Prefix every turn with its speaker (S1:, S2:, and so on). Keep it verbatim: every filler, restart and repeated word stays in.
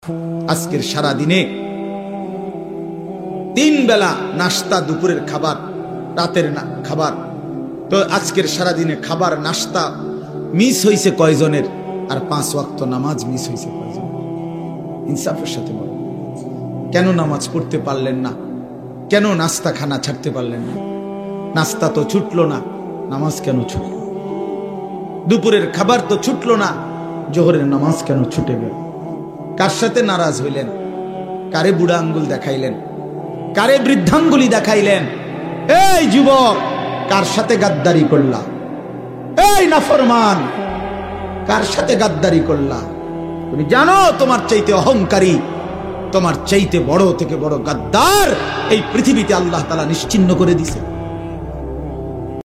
S1: আজকের সারা দিনে তিন বেলা নাস্তা, দুপুরের খাবার, রাতের খাবার, তো আজকের সারা দিনে খাবার নাস্তা মিস হয়েছে কয়জনের, আর পাঁচ ওয়াক্ত নামাজ মিস হয়েছে কয়জন? ইনসাফের সাথে বলো, কেন নামাজ পড়তে পারলেন না? কেন নাস্তা খানা ছাড়তে পারলেন না? নাস্তা তো ছুটলো না, নামাজ কেন ছুটল? দুপুরের খাবার তো ছুটলো না, জোহরের নামাজ কেন ছুটে গেল? কার সাথে নারাজ হইলেন? কারে বুড়া আঙ্গুল দেখাইলেন? কারে বৃদ্ধাঙ্গুলি দেখাইলেন? এই যুবক, কার সাথে গাদ্দারি করলা? এই নাফরমান, কার সাথে গাদ্দারি করলা? তুমি জানো তোমার চাইতে অহংকারী, তোমার চাইতে বড় থেকে বড় গাদ্দার এই পৃথিবীতে আল্লাহ তাআলা নিশ্চিহ্ন করে দিয়েছে।